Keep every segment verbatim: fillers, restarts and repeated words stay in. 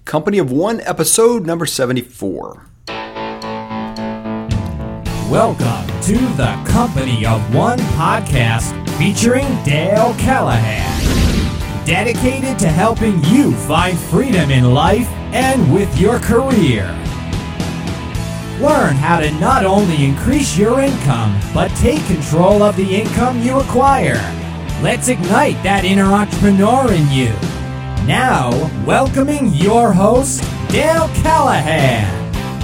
Company of One, episode number seventy-four. Welcome to the Company of One podcast featuring Dale Callahan, dedicated to helping you find freedom in life and with your career. Learn how to not only increase your income, but take control of the income you acquire. Let's ignite that inner entrepreneur in you. Now, welcoming your host, Dale Callahan.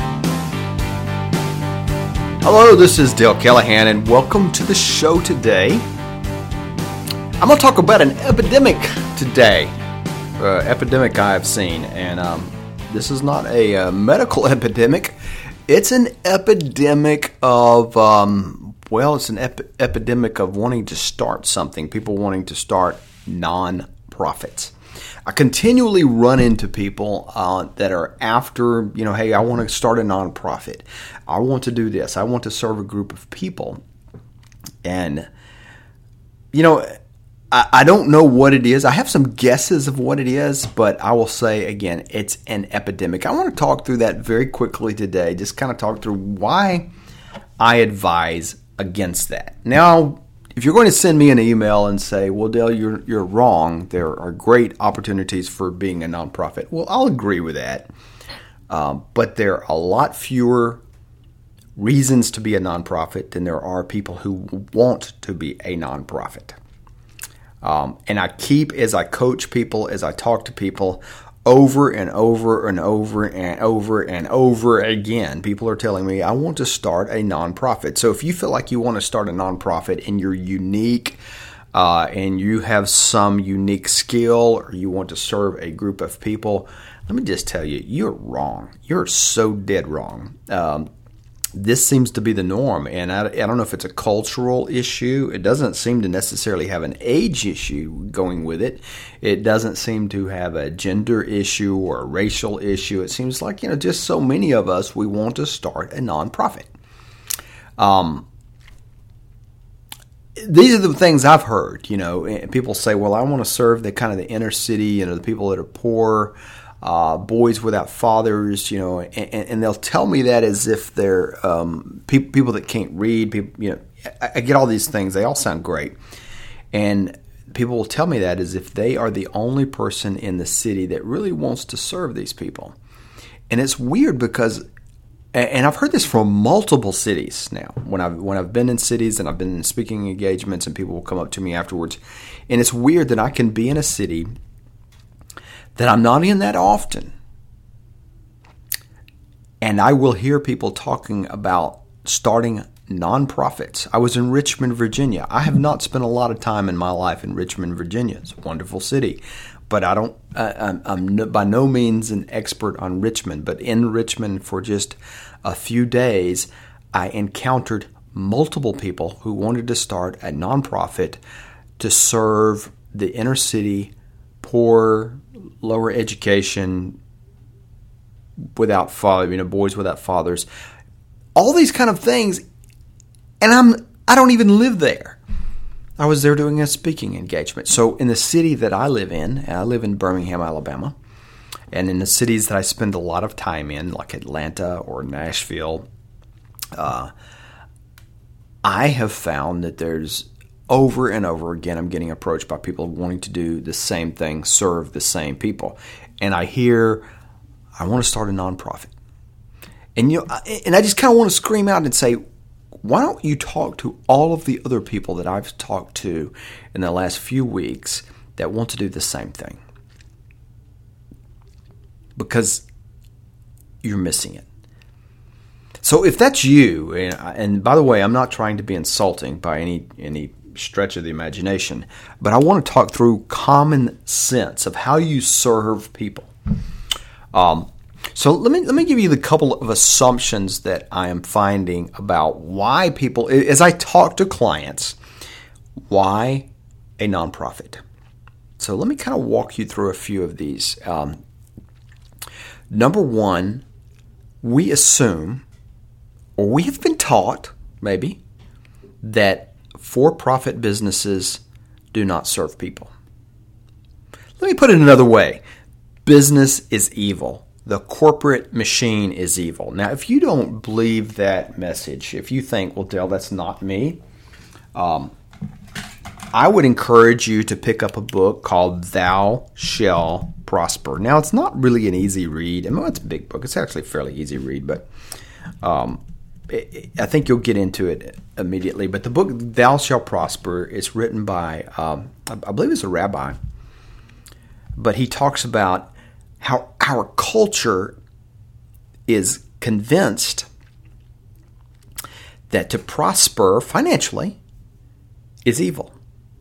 Hello, this is Dale Callahan, and welcome to the show today. I'm going to talk about an epidemic today, uh, epidemic I have seen, and um, this is not a uh, medical epidemic. It's an epidemic of, um, well, it's an ep- epidemic of wanting to start something, people wanting to start non-profits. I continually run into people uh, that are after, you know, hey, I want to start a nonprofit. I want to do this. I want to serve a group of people. And, you know, I, I don't know what it is. I have some guesses of what it is, but I will say, again, it's an epidemic. I want to talk through that very quickly today, just kind of talk through why I advise against that. Now, if you're going to send me an email and say, well, Dale, you're you're wrong, there are great opportunities for being a nonprofit. Well, I'll agree with that. Um, but there are a lot fewer reasons to be a nonprofit than there are people who want to be a nonprofit. Um, and I keep, as I coach people, as I talk to people, over and over and over and over and over again, people are telling me, I want to start a nonprofit. So if you feel like you want to start a nonprofit and you're unique uh, and you have some unique skill or you want to serve a group of people, let me just tell you, you're wrong. You're so dead wrong. Um, This seems to be the norm, and I, I don't know if it's a cultural issue. It doesn't seem to necessarily have an age issue going with it. It doesn't seem to have a gender issue or a racial issue. It seems like, you know, just so many of us, we want to start a nonprofit. Um, these are the things I've heard, you know, people say, well, I want to serve the kind of the inner city, you know, the people that are poor, Uh, boys without fathers, you know, and, and they'll tell me that as if they're um, pe- people that can't read. People, you know, I, I get all these things. They all sound great, and people will tell me that as if they are the only person in the city that really wants to serve these people. And it's weird because, and I've heard this from multiple cities now. When I've when I've been in cities and I've been in speaking engagements, and people will come up to me afterwards, and it's weird that I can be in a city that I'm not in that often, and I will hear people talking about starting nonprofits. I was in Richmond, Virginia. I have not spent a lot of time in my life in Richmond, Virginia. It's a wonderful city, but I don't. I, I'm, I'm no, by no means an expert on Richmond. But in Richmond, for just a few days, I encountered multiple people who wanted to start a nonprofit to serve the inner city, poor, lower education, without father, you know, boys without fathers, all these kind of things. And I'm, I don't even live there. I was there doing a speaking engagement. So in the city that I live in, and I live in Birmingham, Alabama, and in the cities that I spend a lot of time in, like Atlanta or Nashville, uh, I have found that there's over and over again, I'm getting approached by people wanting to do the same thing, serve the same people. And I hear, I want to start a nonprofit. And you know, and I just kind of want to scream out and say, why don't you talk to all of the other people that I've talked to in the last few weeks that want to do the same thing? Because you're missing it. So if that's you, and, and by the way, I'm not trying to be insulting by any any stretch of the imagination, but I want to talk through common sense of how you serve people. Um, so let me let me give you the couple of assumptions that I am finding about why people, as I talk to clients, why a nonprofit. So let me kind of walk you through a few of these. Um, number one, we assume, or we have been taught, maybe, that for-profit businesses do not serve people. Let me put it another way. business is evil. The corporate machine is evil. Now, if you don't believe that message, if you think, well, Dale, that's not me, um, I would encourage you to pick up a book called Thou Shall Prosper. Now, it's not really an easy read. I mean, it's a big book. It's actually a fairly easy read, but um, it, it, I think you'll get into it immediately. But the book Thou Shall Prosper is written by, um, I, I believe it's a rabbi, but he talks about how our culture is convinced that to prosper financially is evil.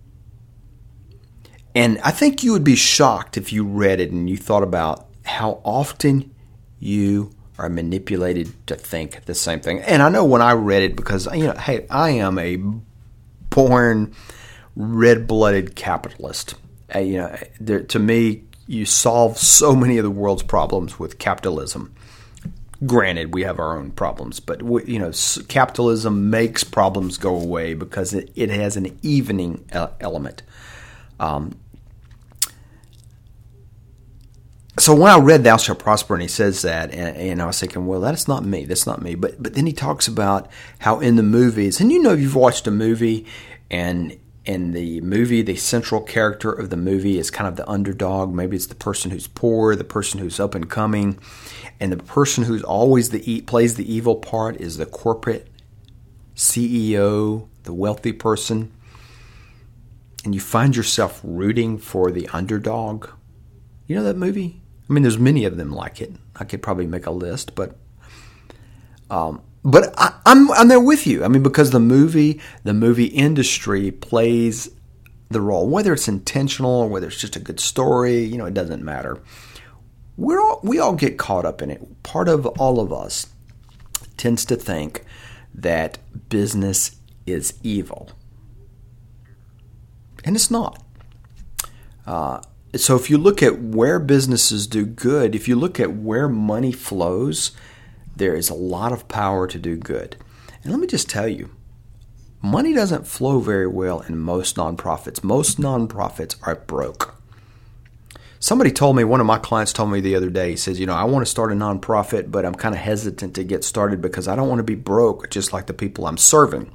And I think you would be shocked if you read it and you thought about how often you are manipulated to think the same thing. And I know when I read it, because, you know, hey, I am a born red-blooded capitalist. Uh, you know, there, to me, you solve so many of the world's problems with capitalism. Granted, we have our own problems, but we, you know, capitalism makes problems go away because it, it has an evening element. Um, so when I read Thou Shalt Prosper and he says that, and, and I was thinking, well, that's not me. That's not me. But but then he talks about how in the movies, and you know, you've watched a movie, and in the movie, the central character of the movie is kind of the underdog. Maybe it's the person who's poor, the person who's up and coming, and the person who's always the e- plays the evil part is the corporate C E O, the wealthy person. And you find yourself rooting for the underdog. You know that movie? I mean, there's many of them like it. I could probably make a list, but um, but I, I'm I'm there with you. I mean, because the movie the movie industry plays the role, whether it's intentional or whether it's just a good story. You know, it doesn't matter. We're all, we all get caught up in it. Part of all of us tends to think that business is evil. And it's not. Uh, so if you look at where businesses do good, if you look at where money flows, there is a lot of power to do good. And let me just tell you, money doesn't flow very well in most nonprofits. Most nonprofits are broke. Somebody told me, one of my clients told me the other day, he says, you know, I want to start a nonprofit, but I'm kind of hesitant to get started because I don't want to be broke just like the people I'm serving.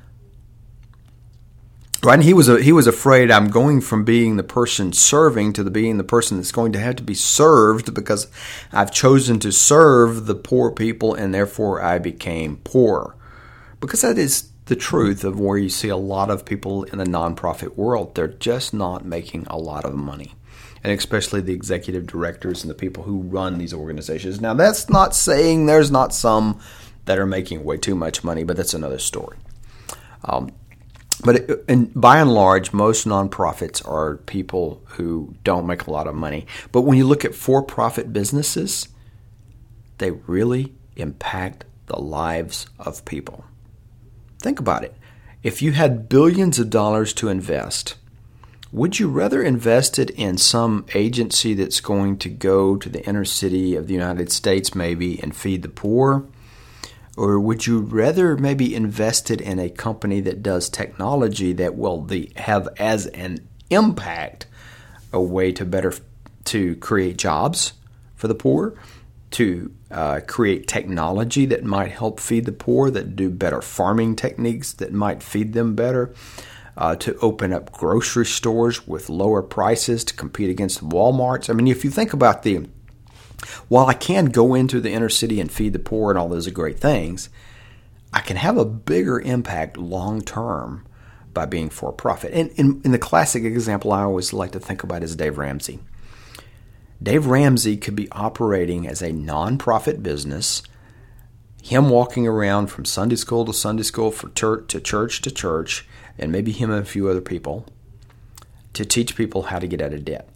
Right, and he was a, he was afraid I'm going from being the person serving to the being the person that's going to have to be served because I've chosen to serve the poor people and therefore I became poor. Because that is the truth of where you see a lot of people in the nonprofit world. They're just not making a lot of money. And especially the executive directors and the people who run these organizations. Now, that's not saying there's not some that are making way too much money, but that's another story. Um, But it, and by and large, most nonprofits are people who don't make a lot of money. But when you look at for-profit businesses, they really impact the lives of people. Think about it. If you had billions of dollars to invest, would you rather invest it in some agency that's going to go to the inner city of the United States maybe and feed the poor? Or would you rather maybe invest it in a company that does technology that will the, have as an impact a way to better to create jobs for the poor, to uh, create technology that might help feed the poor, that do better farming techniques that might feed them better, uh, to open up grocery stores with lower prices to compete against Walmarts? I mean, if you think about the While I can go into the inner city and feed the poor and all those are great things, I can have a bigger impact long term by being for profit. And in, in the classic example I always like to think about is Dave Ramsey. Dave Ramsey could be operating as a nonprofit business, him walking around from Sunday school to Sunday school, for church to church to church, and maybe him and a few other people, to teach people how to get out of debt.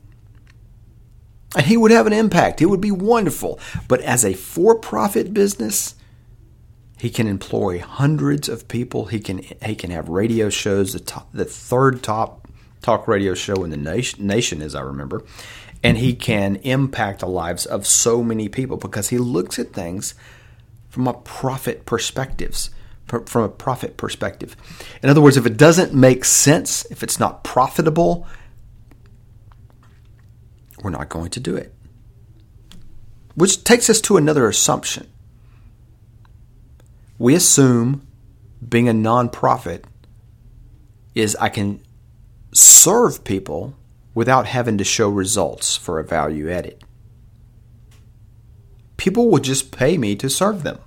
And he would have an impact. It would be wonderful. But as a for-profit business, he can employ hundreds of people. He can he can have radio shows, the top, the third top talk radio show in the nation, nation, as I remember. And he can impact the lives of so many people because he looks at things from a profit perspectives, from a profit perspective. In other words, if it doesn't make sense, if it's not profitable, we're not going to do it. Which takes us to another assumption. We assume being a nonprofit is I can serve people without having to show results for a value added. People will just pay me to serve them.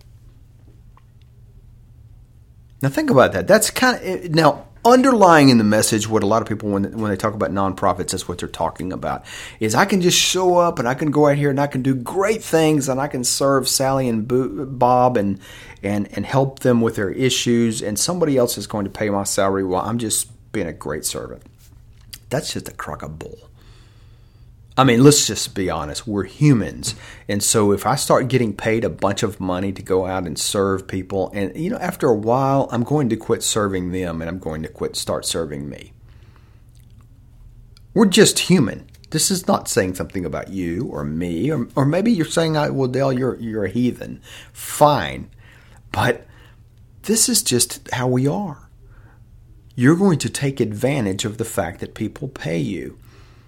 Now think about that. That's kind of now underlying in the message. What a lot of people, when when they talk about nonprofits, that's what they're talking about. Is I can just show up and I can go out here and I can do great things and I can serve Sally and Bob and and and help them with their issues, and somebody else is going to pay my salary while I'm just being a great servant. That's just a crock of bull. I mean, let's just be honest. We're humans. And so if I start getting paid a bunch of money to go out and serve people, and, you know, after a while, I'm going to quit serving them and I'm going to quit start serving me. We're just human. This is not saying something about you or me, or, or maybe you're saying, well, Dale, you're, you're a heathen. Fine. But this is just how we are. You're going to take advantage of the fact that people pay you.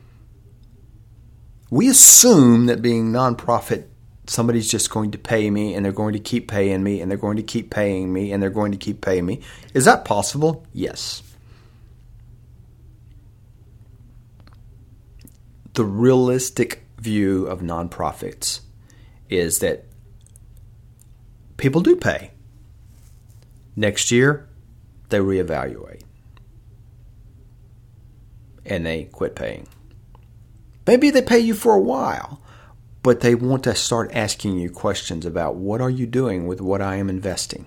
We assume that being nonprofit, somebody's just going to pay me and they're going to keep paying me and they're going to keep paying me and they're going to keep paying me. Is that possible? Yes. The realistic view of nonprofits is that people do pay. Next year, they reevaluate and they quit paying. Maybe they pay you for a while, but they want to start asking you questions about what are you doing with what I am investing.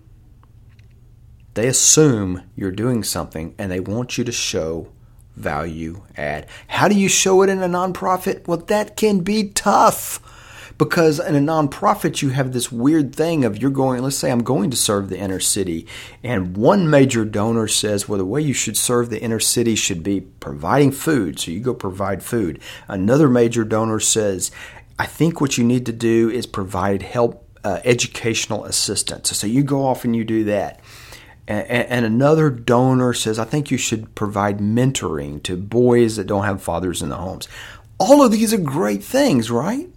They assume you're doing something and they want you to show value add. How do you show it in a nonprofit? Well, that can be tough because in a nonprofit you have this weird thing of you're going, let's say I'm going to serve the inner city, and one major donor says, well, the way you should serve the inner city should be providing food, so you go provide food. Another major donor says, I think what you need to do is provide help, uh, educational assistance, so you go off and you do that. And, and another donor says, I think you should provide mentoring to boys that don't have fathers in the homes. All of these are great things, right?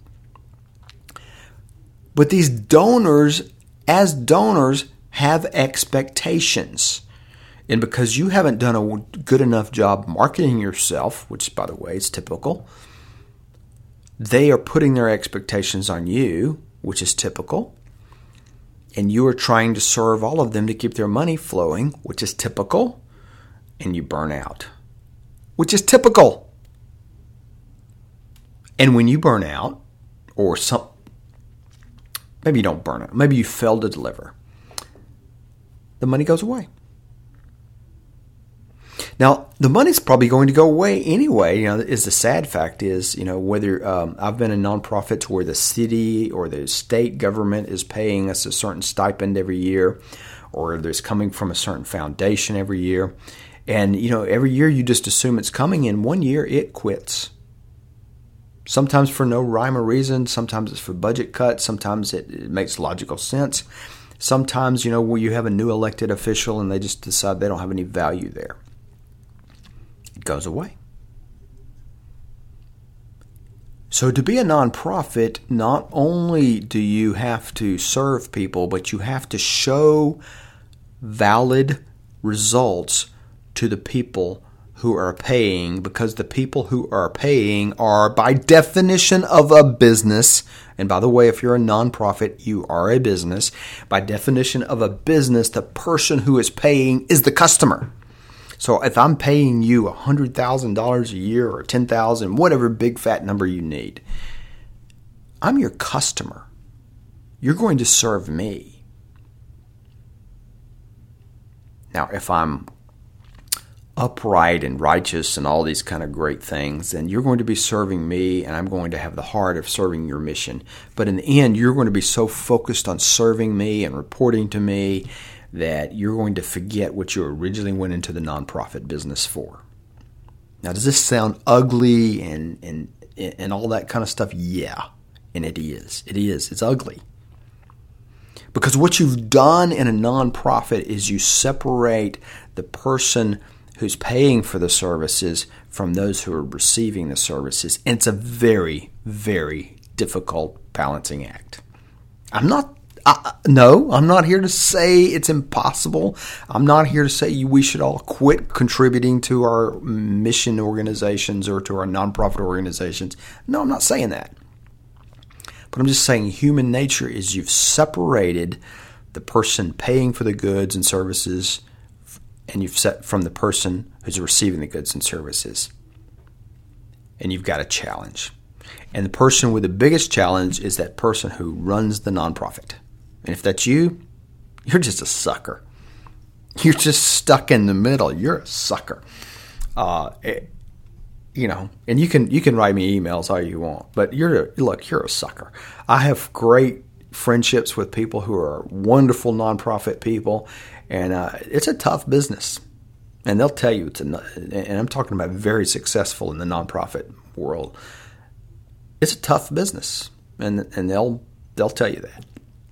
But these donors, as donors, have expectations. And because you haven't done a good enough job marketing yourself, which, by the way, is typical, they are putting their expectations on you, which is typical. And you are trying to serve all of them to keep their money flowing, which is typical. And you burn out, which is typical. And when you burn out, or some, maybe you don't burn out, maybe you fail to deliver, the money goes away. Now, the money's probably going to go away anyway. You know, is the sad fact is, you know, whether um, I've been in nonprofits where the city or the state government is paying us a certain stipend every year, or there's coming from a certain foundation every year. And, you know, every year you just assume it's coming. In one year, it quits. Sometimes for no rhyme or reason. Sometimes it's for budget cuts. Sometimes it, it makes logical sense. Sometimes, you know, where you have a new elected official and they just decide they don't have any value there. It goes away. So to be a nonprofit, not only do you have to serve people, but you have to show valid results to the people who are paying, because the people who are paying are, by definition of a business, and by the way, if you're a nonprofit, you are a business. By definition of a business, the person who is paying is the customer. So if I'm paying you one hundred thousand dollars a year or ten thousand dollars, whatever big fat number you need, I'm your customer. You're going to serve me. Now, if I'm upright and righteous and all these kind of great things, then you're going to be serving me and I'm going to have the heart of serving your mission. But in the end, you're going to be so focused on serving me and reporting to me that you're going to forget what you originally went into the nonprofit business for. Now, does this sound ugly and and and all that kind of stuff? Yeah, and it is. It is. It's ugly. Because what you've done in a nonprofit is you separate the person who's paying for the services from those who are receiving the services. And it's a very, very difficult balancing act. I'm not, uh, no, I'm not here to say it's impossible. I'm not here to say we should all quit contributing to our mission organizations or to our nonprofit organizations. No, I'm not saying that. But I'm just saying human nature is you've separated the person paying for the goods and services, and you've set from the person who's receiving the goods and services. And you've got a challenge. And the person with the biggest challenge is that person who runs the nonprofit. And if that's you, you're just a sucker. You're just stuck in the middle. You're a sucker. Uh, it, you know, and you can you can write me emails all you want, but you're a, look, you're a sucker. I have great friendships with people who are wonderful nonprofit people, and uh, it's a tough business. And they'll tell you it's a, and I'm talking about very successful in the nonprofit world. It's a tough business, and and they'll they'll tell you that.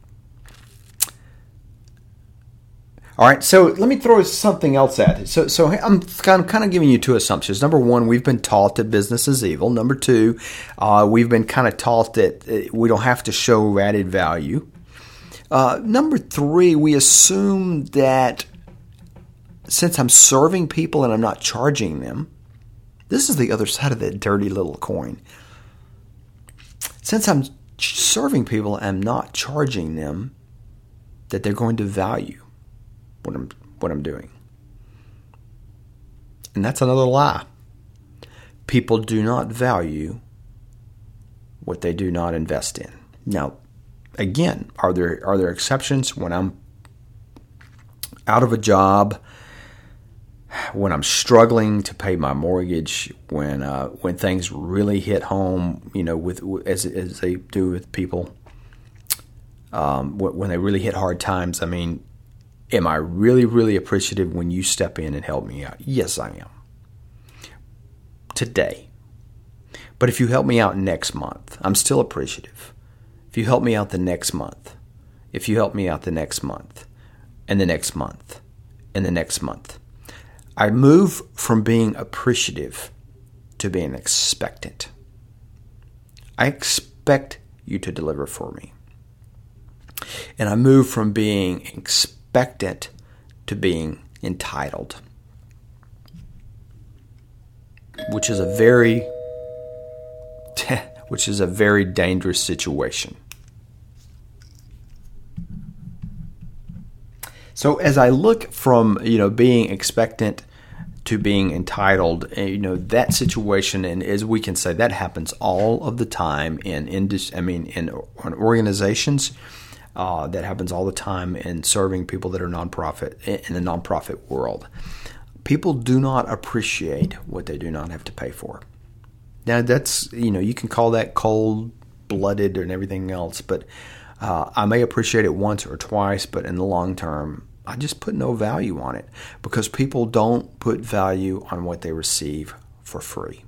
All right, so let me throw something else at it. So, so I'm kind of, kind of giving you two assumptions. Number one, we've been taught that business is evil. Number two, uh, we've been kind of taught that we don't have to show added value. Uh, number three, we assume that since I'm serving people and I'm not charging them, this is the other side of that dirty little coin. Since I'm serving people and I'm not charging them, that they're going to value what I'm what I'm doing. And that's another lie. People do not value what they do not invest in. Now, again, are there are there exceptions when I'm out of a job, when I'm struggling to pay my mortgage, when uh, when things really hit home, you know, with as as they do with people, um, when they really hit hard times. I mean, am I really, really appreciative when you step in and help me out? Yes, I am. Today. But if you help me out next month, I'm still appreciative. If you help me out the next month, if you help me out the next month, and the next month, and the next month, I move from being appreciative to being expectant. I expect you to deliver for me. And I move from being expectant expectant to being entitled, which is a very, which is a very dangerous situation. So as I look from, you know, being expectant to being entitled, you know, that situation, and as we can say, that happens all of the time in indus- I mean, in, in organizations. Uh, that happens all the time in serving people that are nonprofit in the nonprofit world. People do not appreciate what they do not have to pay for. Now that's, you know, you can call that cold-blooded and everything else, but uh, I may appreciate it once or twice, but in the long term, I just put no value on it because people don't put value on what they receive for free.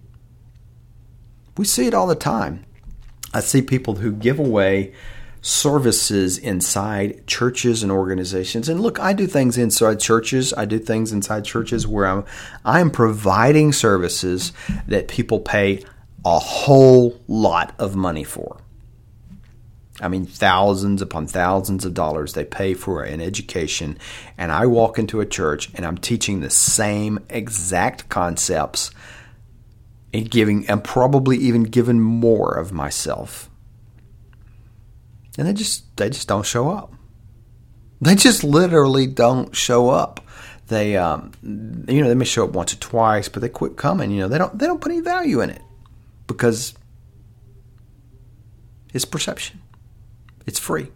We see it all the time. I see people who give away services inside churches and organizations. And look, I do things inside churches. I do things inside churches where I'm I'm providing services that people pay a whole lot of money for. I mean, thousands upon thousands of dollars they pay for an education. And I walk into a church and I'm teaching the same exact concepts and giving, and probably even giving more of myself. And they just they just don't show up. They just literally don't show up. They um, you know, they may show up once or twice, but they quit coming. You know, they don't they don't put any value in it because it's perception. It's free.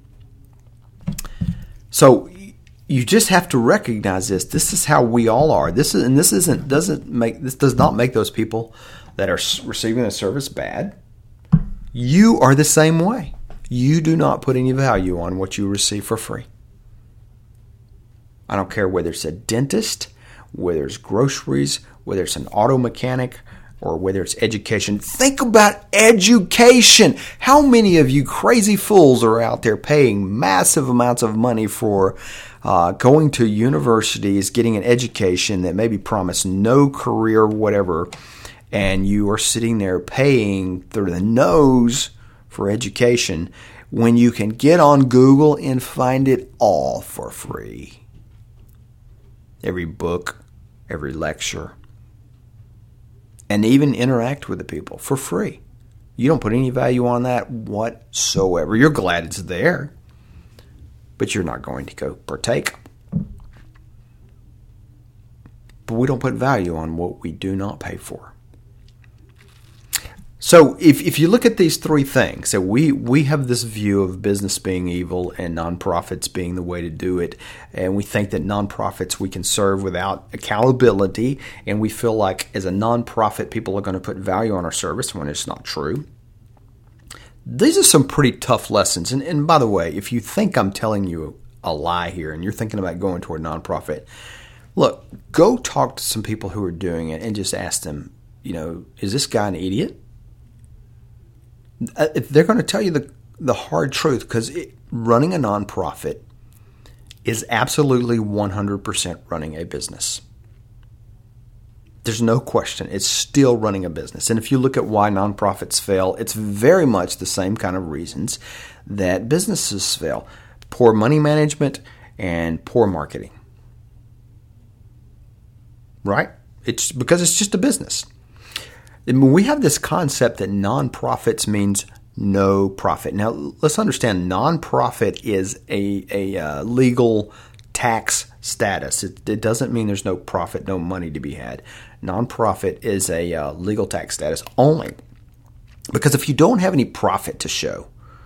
So you just have to recognize this. This is how we all are. This is and this isn't doesn't make this does not make those people that are receiving a service bad. You are the same way. You do not put any value on what you receive for free. I don't care whether it's a dentist, whether it's groceries, whether it's an auto mechanic, or whether it's education. Think about education. How many of you crazy fools are out there paying massive amounts of money for uh, going to universities, getting an education that maybe promise no career, whatever, and you are sitting there paying through the nose for education when you can get on Google and find it all for free. Every book, every lecture, and even interact with the people for free. You don't put any value on that whatsoever. You're glad it's there, but you're not going to go partake. But we don't put value on what we do not pay for. So if if you look at these three things, so we, we have this view of business being evil and nonprofits being the way to do it, and we think that nonprofits we can serve without accountability, and we feel like as a nonprofit people are going to put value on our service when it's not true. These are some pretty tough lessons. And, and by the way, if you think I'm telling you a lie here and you're thinking about going to a nonprofit, look, go talk to some people who are doing it and just ask them, you know, is this guy an idiot? They're going to tell you the, the hard truth, because running a nonprofit is absolutely one hundred percent running a business. There's no question. It's still running a business. And if you look at why nonprofits fail, it's very much the same kind of reasons that businesses fail. Poor money management and poor marketing. Right? It's because it's just a business. And we have this concept that nonprofits means no profit. Now, let's understand, nonprofit is a, a uh, legal tax status. It, it doesn't mean there's no profit, no money to be had. Nonprofit is a uh, legal tax status only. Because if you don't have any profit to show,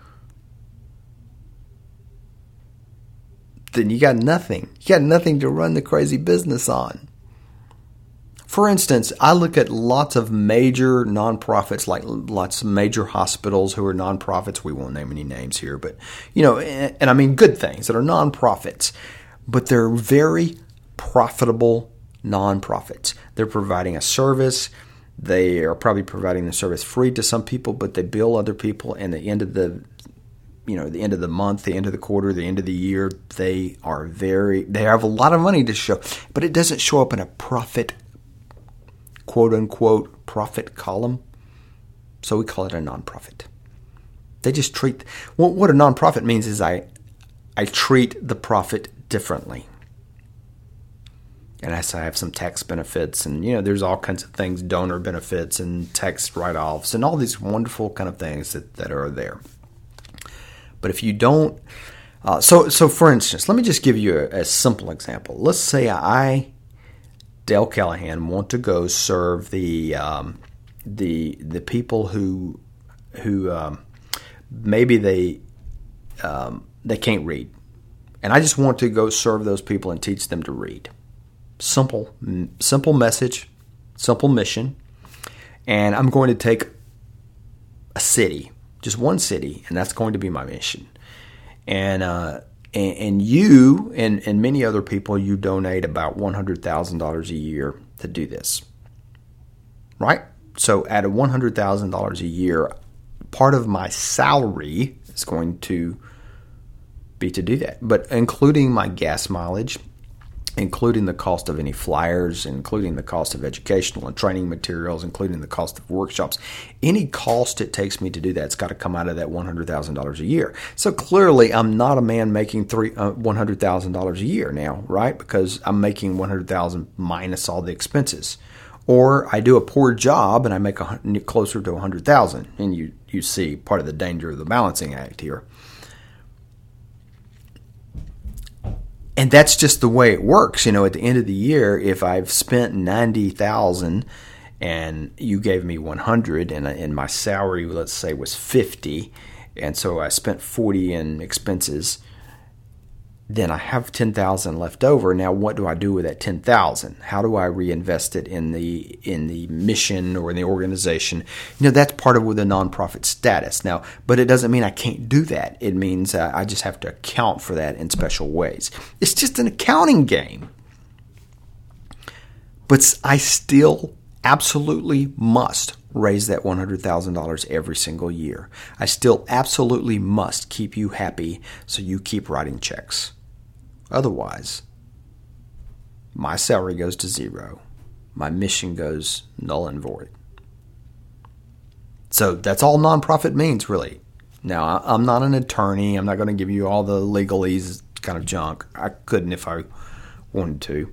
then you got nothing. You got nothing to run the crazy business on. For instance, I look at lots of major nonprofits, like lots of major hospitals who are nonprofits. We won't name any names here, but, you know, and, and I mean good things that are nonprofits, but they're very profitable nonprofits. They're providing a service. They are probably providing the service free to some people, but they bill other people, and at the end of the, you know, the end of the month, the end of the quarter, the end of the year, they are very, they have a lot of money to show, but it doesn't show up in a profit, quote unquote, profit column. So we call it a nonprofit. They just treat, well, what a nonprofit means is I, I treat the profit differently. And I say I have some tax benefits, and, you know, there's all kinds of things, donor benefits and tax write-offs and all these wonderful kind of things that, that are there. But if you don't, uh, so, so for instance, let me just give you a, a simple example. Let's say I, Dale Callahan, want to go serve the um, the the people who who um, maybe they um, they can't read, and I just want to go serve those people and teach them to read. Simple, simple message, simple mission, and I'm going to take a city, just one city, and that's going to be my mission. And uh, And, and you and, and many other people, you donate about one hundred thousand dollars a year to do this. Right? So at a one hundred thousand dollars a year, part of my salary is going to be to do that. But including my gas mileage, including the cost of any flyers, including the cost of educational and training materials, including the cost of workshops, any cost it takes me to do that, it's got to come out of that one hundred thousand dollars a year. So clearly, I'm not a man making three uh, one hundred thousand dollars a year now, right? Because I'm making one hundred thousand dollars minus all the expenses. Or I do a poor job and I make a, closer to one hundred thousand dollars. And you, you see part of the danger of the balancing act here. And that's just the way it works. You know, at the end of the year, if I've spent ninety thousand dollars and you gave me one hundred and, and my salary, let's say, was fifty, and so I spent forty in expenses, then I have ten thousand dollars left over. Now, what do I do with that ten thousand dollars? How do I reinvest it in the in the mission or in the organization? You know, that's part of with a nonprofit status. Now, but it doesn't mean I can't do that. It means uh, I just have to account for that in special ways. It's just an accounting game. But I still absolutely must raise that one hundred thousand dollars every single year. I still absolutely must keep you happy so you keep writing checks. Otherwise, my salary goes to zero. My mission goes null and void. So that's all nonprofit means, really. Now, I'm not an attorney. I'm not going to give you all the legalese kind of junk. I couldn't if I wanted to.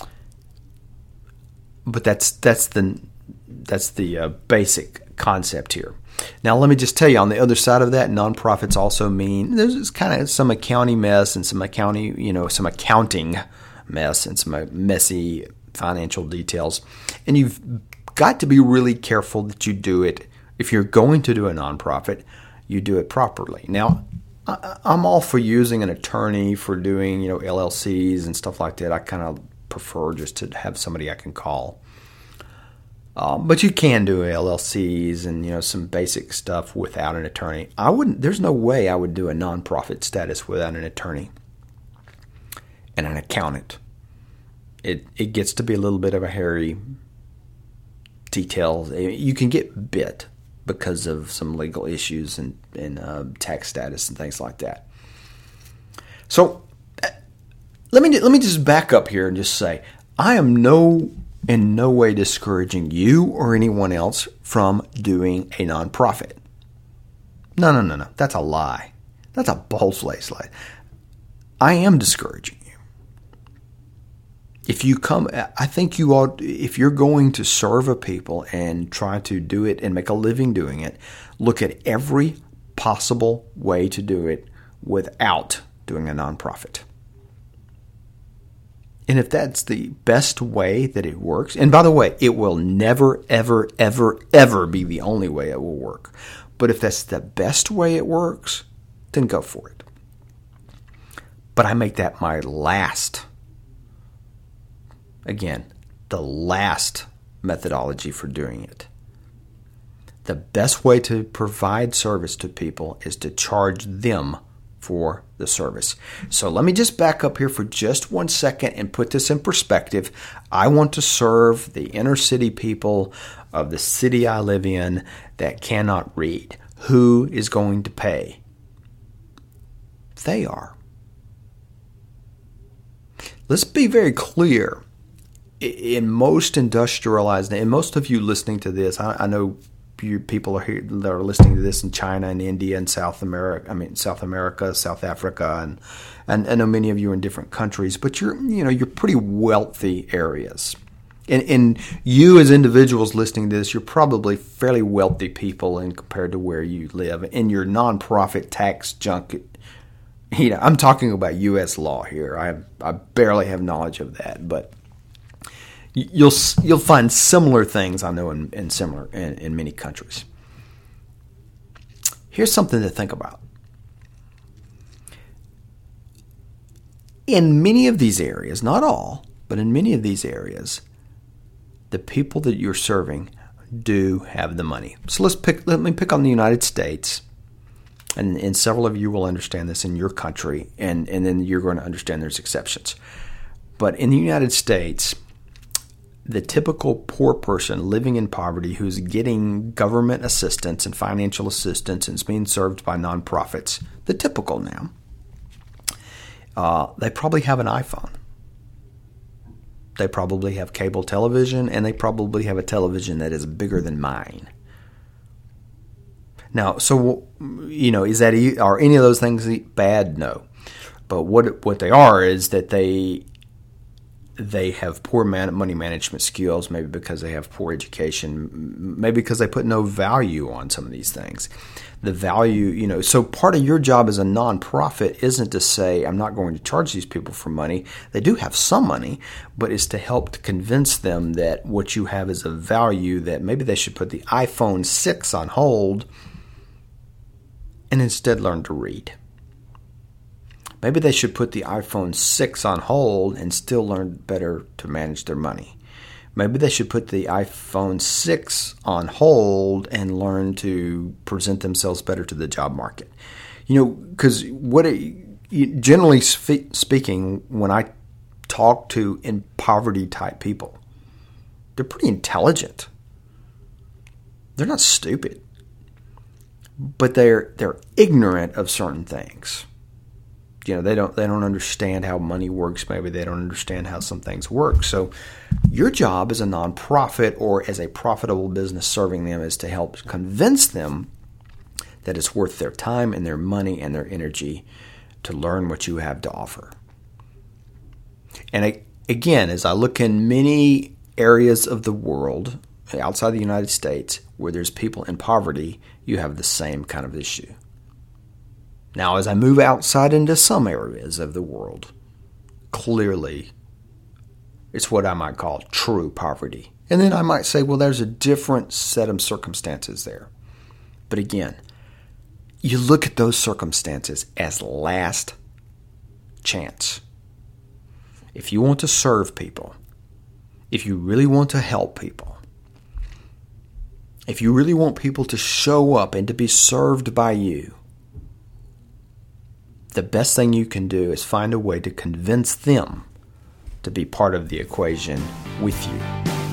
But that's that's the that's the uh, basic concept here. Now, let me just tell you, on the other side of that, nonprofits also mean there's kind of some accounting mess and some accounting, you know, some accounting mess and some messy financial details. And you've got to be really careful that you do it. If you're going to do a nonprofit, you do it properly. Now, I'm all for using an attorney for doing, you know, L L Cs and stuff like that. I kind of prefer just to have somebody I can call. Um, but you can do L L Cs and, you know, some basic stuff without an attorney. I wouldn't. There's no way I would do a nonprofit status without an attorney and an accountant. It it gets to be a little bit of a hairy detail. You can get bit because of some legal issues and, and uh, tax status and things like that. So let me let me just back up here and just say I am no. in no way discouraging you or anyone else from doing a nonprofit. No, no, no, no. That's a lie. That's a bold-faced lie. I am discouraging you. If you come, I think you ought, if you're going to serve a people and try to do it and make a living doing it, look at every possible way to do it without doing a nonprofit. And if that's the best way that it works, and by the way, it will never, ever, ever, ever be the only way it will work. But if that's the best way it works, then go for it. But I make that my last, again, the last methodology for doing it. The best way to provide service to people is to charge them for the service. So let me just back up here for just one second and put this in perspective. I want to serve the inner city people of the city I live in that cannot read. Who is going to pay? They are. Let's be very clear. In most industrialized, and most of you listening to this, I, I know you people are here that are listening to this in China and India and South America. I mean South America, South Africa, and and I know many of you are in different countries, but you're you know you're pretty wealthy areas. And, and you as individuals listening to this, you're probably fairly wealthy people in compared to where you live. In your nonprofit tax junk, you know, I'm talking about U S law here. I I barely have knowledge of that, but You'll you'll find similar things, I know, in, in similar in, in many countries. Here's something to think about. In many of these areas, not all, but in many of these areas, the people that you're serving do have the money. So let's pick. Let me pick on the United States, and, and several of you will understand this in your country, and, and then you're going to understand there's exceptions. But in the United States, the typical poor person living in poverty who's getting government assistance and financial assistance and is being served by nonprofits, the typical now, uh, they probably have an iPhone. They probably have cable television, and they probably have a television that is bigger than mine. Now, so, you know, is that, are any of those things bad? No. But what what they are is that they... They have poor man- money management skills, maybe because they have poor education, maybe because they put no value on some of these things. The value, you know, so part of your job as a nonprofit isn't to say, I'm not going to charge these people for money. They do have some money, but it's to help to convince them that what you have is a value, that maybe they should put the iPhone six on hold and instead learn to read. Maybe they should put the iPhone six on hold and still learn better to manage their money. Maybe they should put the iPhone six on hold and learn to present themselves better to the job market. You know, because what it, generally speaking, when I talk to in poverty type people, they're pretty intelligent. They're not stupid, but they're they're ignorant of certain things. You know, they don't they don't understand how money works. Maybe they don't understand how some things work. So your job as a nonprofit or as a profitable business serving them is to help convince them that it's worth their time and their money and their energy to learn what you have to offer. And I, again, as I look in many areas of the world outside the United States where there's people in poverty, you have the same kind of issue. Now, as I move outside into some areas of the world, clearly it's what I might call true poverty. And then I might say, well, there's a different set of circumstances there. But again, you look at those circumstances as last chance. If you want to serve people, if you really want to help people, if you really want people to show up and to be served by you, the best thing you can do is find a way to convince them to be part of the equation with you.